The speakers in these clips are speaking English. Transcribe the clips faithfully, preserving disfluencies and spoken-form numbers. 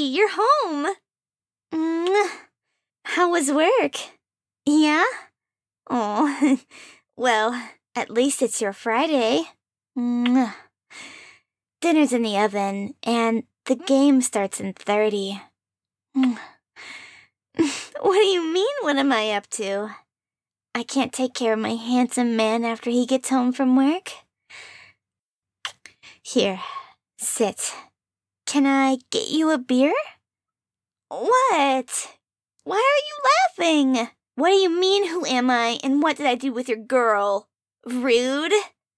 you're home. Mm, how was work? Yeah? Oh, well, at least it's your Friday. Mm. Dinner's in the oven, and the game starts in thirty. Mm. What do you mean, what am I up to? I can't take care of my handsome man after he gets home from work? Here, sit. Can I get you a beer? What? Why are you laughing? What do you mean, who am I, and what did I do with your girl? Rude?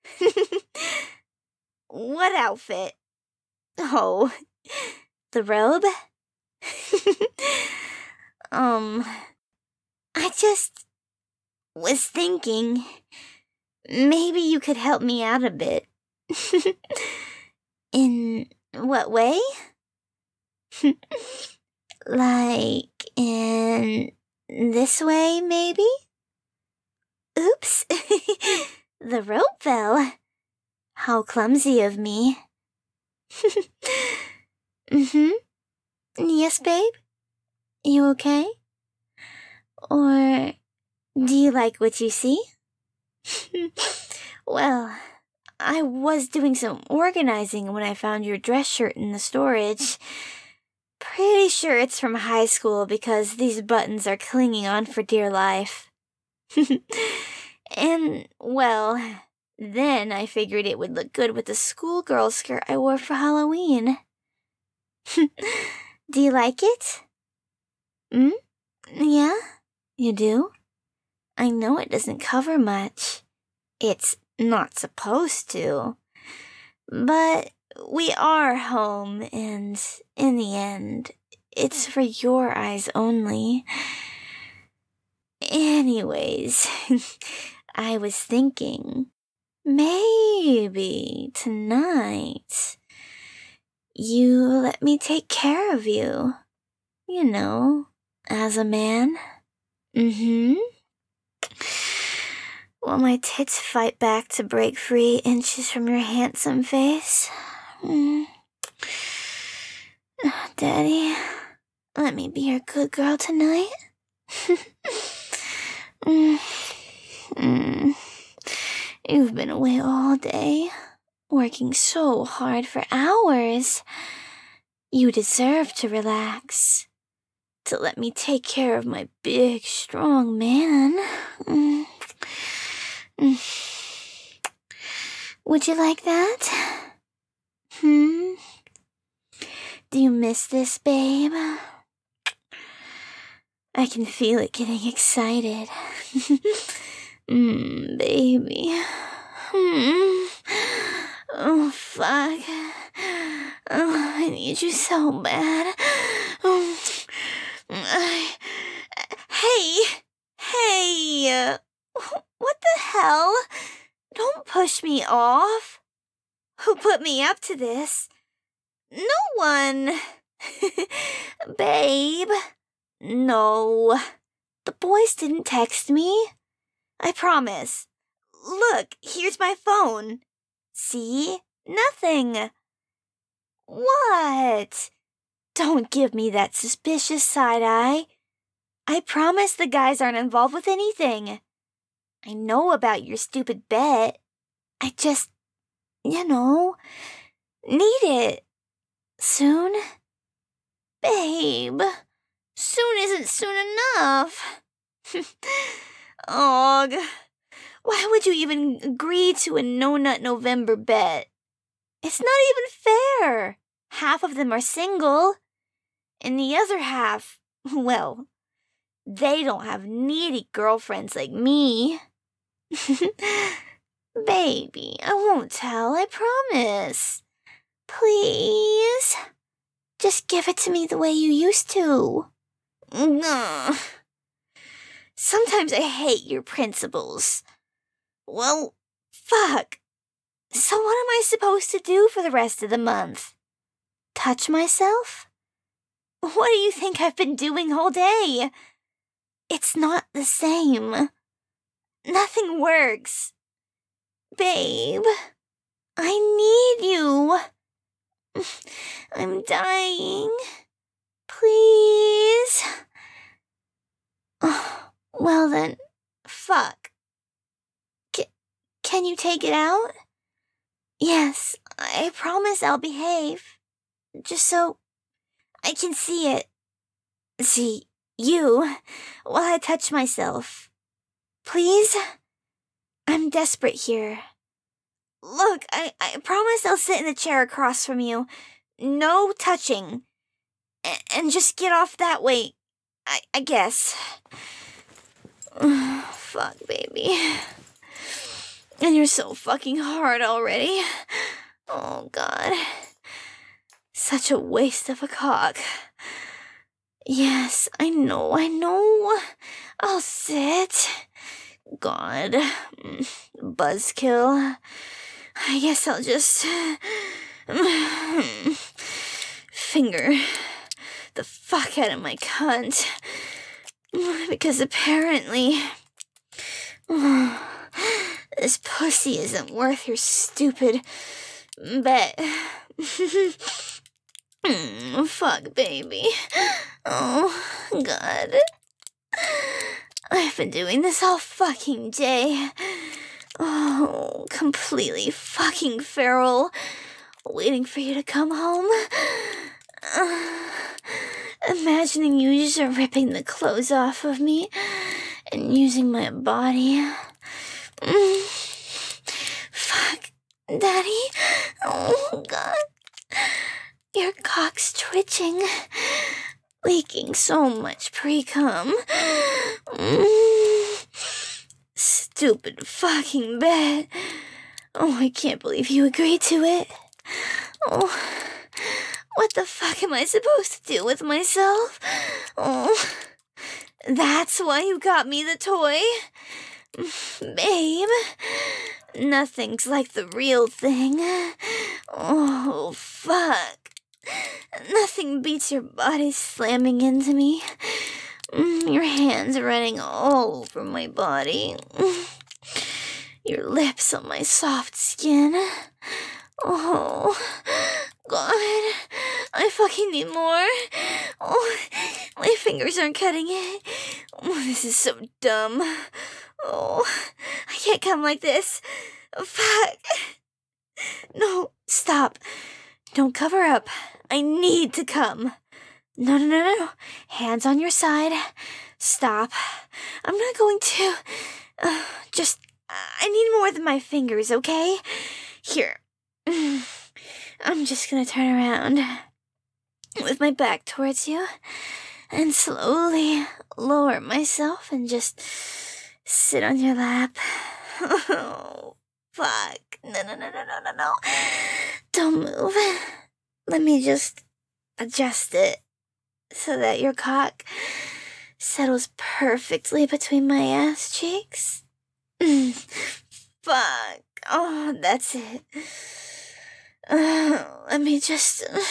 What outfit? Oh, the robe? um, I just was thinking, maybe you could help me out a bit. In what way? Like, in this way, maybe? Oops, the rope fell. How clumsy of me. Mm-hmm. Yes, babe? You okay? Or do you like what you see? Well, I was doing some organizing when I found your dress shirt in the storage. Pretty sure it's from high school because these buttons are clinging on for dear life. And, well, then I figured it would look good with the schoolgirl skirt I wore for Halloween. Do you like it? Hmm? Yeah? You do? I know it doesn't cover much. It's not supposed to. But we are home, and in the end, it's for your eyes only. Anyways, I was thinking, maybe tonight you let me take care of you. You know, as a man. Mm-hmm. While my tits fight back to break free inches from your handsome face. Mm. Daddy, let me be your good girl tonight. mm. Mm. You've been away all day, working so hard for hours. You deserve to relax. To let me take care of my big, strong man. Mm. Mm. Would you like that? Hmm? Do you miss this, babe? I can feel it getting excited. Mmm, baby. Mm. Oh, fuck. Oh, I need you so bad. Oh. I... Hey! Hey! What the hell? Don't push me off. Who put me up to this? No one. Babe. No. The boys didn't text me. I promise. Look, here's my phone. See? Nothing. What? Don't give me that suspicious side eye. I promise the guys aren't involved with anything. I know about your stupid bet. I just, you know, need it. Soon? Babe, soon isn't soon enough. Ugh, why would you even agree to a no-nut November bet? It's not even fair. Half of them are single, and the other half, well, they don't have needy girlfriends like me. Baby, I won't tell, I promise. Please? Just give it to me the way you used to. Ugh. Sometimes I hate your principles. Well, fuck. So what am I supposed to do for the rest of the month? Touch myself? What do you think I've been doing all day? It's not the same. Nothing works. Babe, I need you. I'm dying. Please? Oh, well then, fuck. C- can you take it out? Yes, I promise I'll behave. Just so I can see it. See you while I touch myself. Please? I'm desperate here. Look, I, I promise I'll sit in the chair across from you. No touching. A- and just get off that way, I, I guess. Fuck, baby. And you're so fucking hard already. Oh, God. Such a waste of a cock. Yes, I know, I know. I'll sit. God. Buzzkill. I guess I'll just... finger the fuck out of my cunt. Because apparently... this pussy isn't worth your stupid bet. Mm, fuck, baby. Oh, God. I've been doing this all fucking day. Oh, completely fucking feral. Waiting for you to come home. Uh, imagining you just ripping the clothes off of me and using my body. Mm. Fuck, Daddy. Oh, God. Your cock's twitching, leaking so much pre-cum. Mm. Stupid fucking bed. Oh, I can't believe you agreed to it. Oh, what the fuck am I supposed to do with myself? Oh, that's why you got me the toy? Babe, nothing's like the real thing. Oh, fuck. Nothing beats your body slamming into me. Your hands running all over my body. Your lips on my soft skin. Oh, God. I fucking need more. Oh, my fingers aren't cutting it. Oh, this is so dumb. Oh, I can't come like this. Fuck. No, stop. Don't cover up. I need to come. No, no, no, no. Hands on your side. Stop. I'm not going to. Uh, just, I need more than my fingers, okay? Here. I'm just gonna turn around with my back towards you and slowly lower myself and just sit on your lap. Oh, fuck. No, no, no, no, no, no, no. Don't move. Let me just adjust it so that your cock settles perfectly between my ass cheeks. Fuck. Oh, that's it. Uh, let me just uh,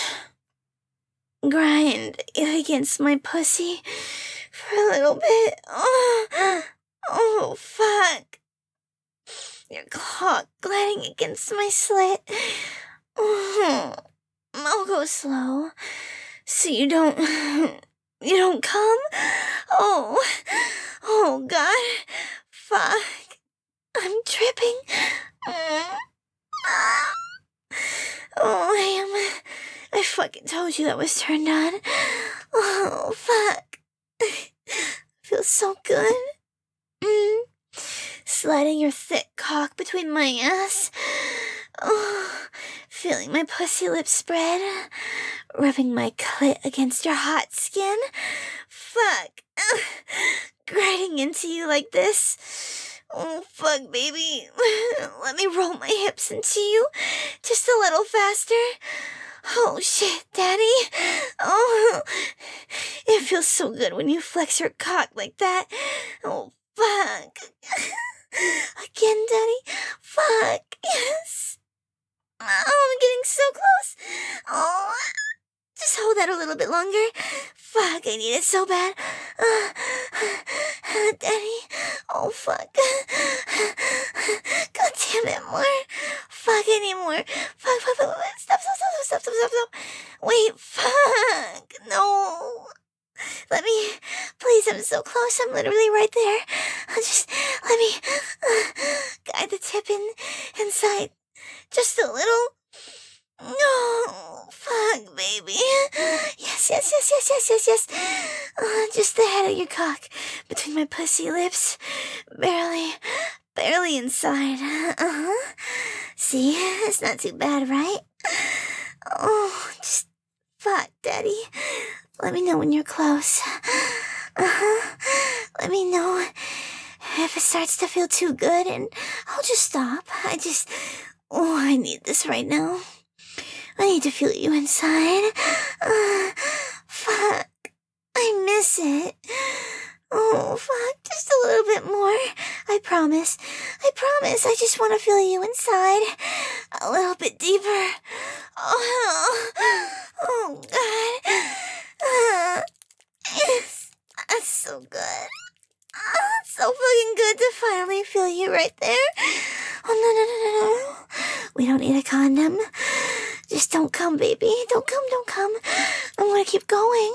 grind it against my pussy for a little bit. Oh, oh fuck. Your cock gliding against my slit. Oh, I'll go slow so you don't, you don't come. Oh, oh God, fuck. I'm tripping. Mm. Ah. Oh, I am. I fucking told you that was turned on. Oh, fuck. Feels so good. Mm. Sliding your thick cock between my ass. Oh, feeling my pussy lips spread. Rubbing my clit against your hot skin. Fuck. Grinding into you like this. Oh, fuck, baby. Let me roll my hips into you just a little faster. Oh, shit, Daddy. Oh, it feels so good when you flex your cock like that. Oh, fuck. Again, Daddy. Fuck, yes. Oh, I'm getting so close. Oh, just hold that a little bit longer. Fuck, I need it so bad. Uh, uh, Daddy. Oh, fuck. God damn it, more. Fuck, I need more. Fuck, fuck, fuck, fuck. Stop, stop, stop, stop, stop, stop, stop. Wait, fuck. No. let me, please, I'm so close, I'm literally right there. Just, let me, uh, guide the tip in, inside, just a little. No, fuck, baby. Yes, yes, yes, yes, yes, yes, yes. Uh, just the head of your cock between my pussy lips. Barely, barely inside. Uh-huh. See, it's not too bad, right? Oh, just fuck, Daddy. Let me know when you're close. Uh-huh. Let me know if it starts to feel too good, and I'll just stop. I just... Oh, I need this right now. I need to feel you inside. Uh, fuck. I miss it. Oh, fuck. Just a little bit more. I promise. I promise. I just want to feel you inside. A little bit deeper. Oh, oh God. Uh, yes. That's so good. Oh, it's so fucking good to finally feel you right there. Oh, no, no, no, no, no. We don't need a condom. Just don't come, baby. Don't come, don't come. I'm gonna keep going.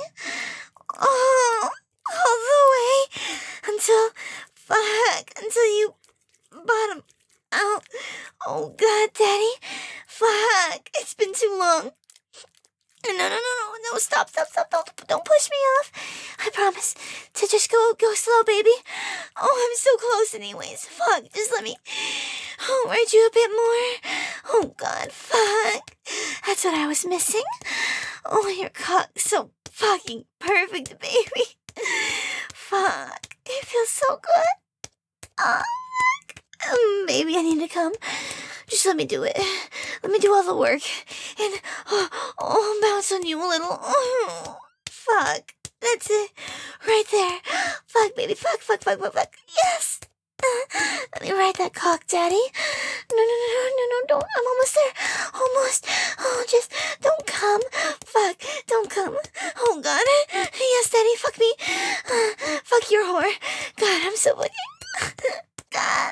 Oh, all the way until, fuck, until you bottom out. Oh, God, Daddy. Fuck, it's been too long. No, no, no, no, no, stop, stop, stop, don't, don't push me off. I promise to just go, go slow, baby. Oh, I'm so close anyways. Fuck, just let me, oh, ride you a bit more. Oh, God, fuck. That's what I was missing. Oh, your cock's so fucking perfect, baby. Fuck, it feels so good. Oh, fuck. Um, baby, I need to come. Just let me do it. Let me do all the work. And oh, oh, I'll bounce on you a little. Oh, fuck. That's it. Right there. Fuck, baby. Fuck, fuck, fuck, fuck, fuck. Yes. Uh, let me ride that cock, Daddy. No, no, no, no, no, no, don't. I'm almost there. Almost. Oh, just don't come. Fuck. Don't come. Oh, God. Yes, Daddy. Fuck me. Uh, fuck your whore. God, I'm so fucking... God.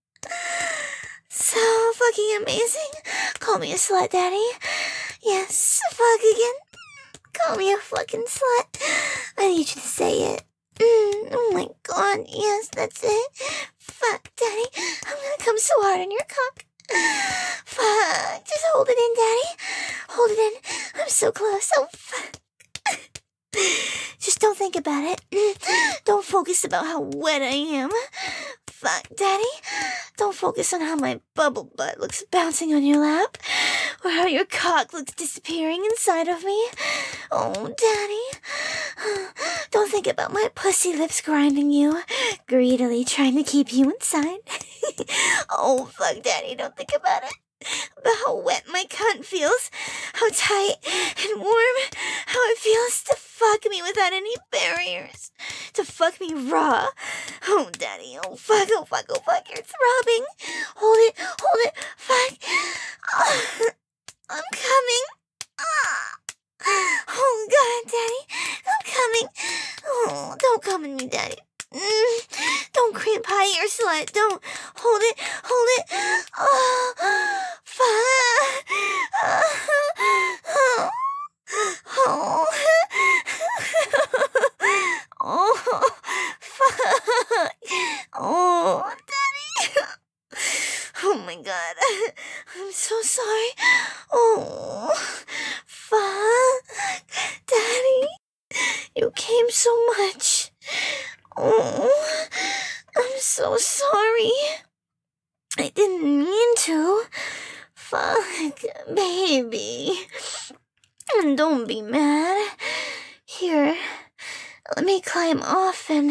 So fucking amazing. Call me a slut, Daddy. Yes, fuck again. Call me a fucking slut. I need you to say it. Mm, oh my God, yes, that's it. Fuck, Daddy. I'm gonna come so hard on your cock. Fuck, just hold it in, Daddy. Hold it in. I'm so close. Oh, fuck. Just don't think about it. Don't focus about how wet I am. Fuck, Daddy. Don't focus on how my bubble butt looks bouncing on your lap, or how your cock looks disappearing inside of me. Oh, Daddy. Don't think about my pussy lips grinding you, greedily trying to keep you inside. Oh, fuck, Daddy. Don't think about it. About how wet my cunt feels, how tight and warm, how it feels to fuck me without any barriers, to fuck me raw. Oh, Daddy, oh, fuck, oh, fuck, oh, fuck, you're throbbing. Hold it, hold it, fuck. Oh, I'm coming. Ah. Oh, God, Daddy, I'm coming. Oh, don't come in me, Daddy. Mm, don't cream pie your slut. Don't. Hold it. Hold it. Oh, fuck. Oh. Oh. Oh, fuck. Oh, Daddy. Oh, my God. I'm so sorry. Oh, fuck. Daddy, you came so much. Oh, I'm so sorry. I didn't mean to. Fuck, baby. Don't be mad. Here, let me climb off and...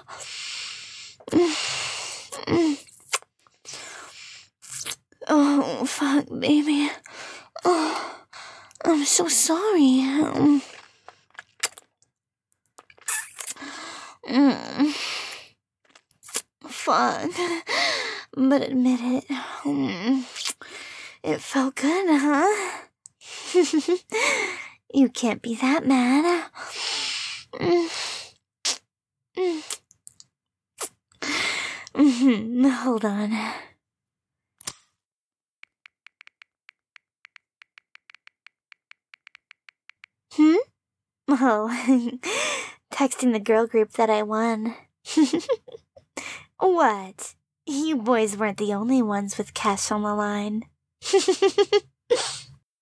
Oh, fuck, baby. Oh, I'm so sorry. Um... Mm. Fuck. But admit it. Mm. It felt good, huh? You can't be that mad. Mm. Mm. Mm-hmm. Hold on. Hmm? Oh, texting the girl group that I won. What? You boys weren't the only ones with cash on the line.